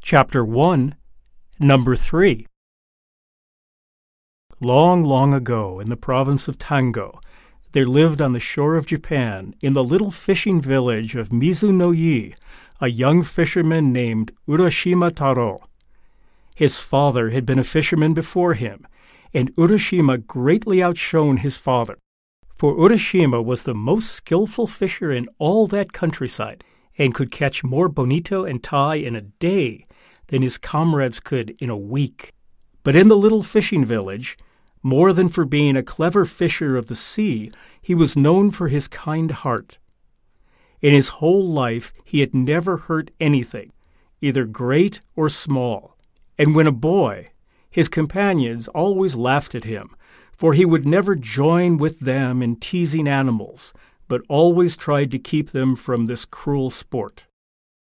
Chapter 1, Number 3. Long, long ago, in the province of Tango, there lived on the shore of Japan, in the little fishing village of Mizuno-yi, a young fisherman named Urashima Taro. His father had been a fisherman before him, and Urashima greatly outshone his father. For Urashima was the most skillful fisher in all that countryside, and could catch more bonito and tai in a day than his comrades could in a week. But in the little fishing village, more than for being a clever fisher of the sea, he was known for his kind heart. In his whole life he had never hurt anything, either great or small. And when a boy, his companions always laughed at him, for he would never join with them in teasing animals, but always tried to keep them from this cruel sport.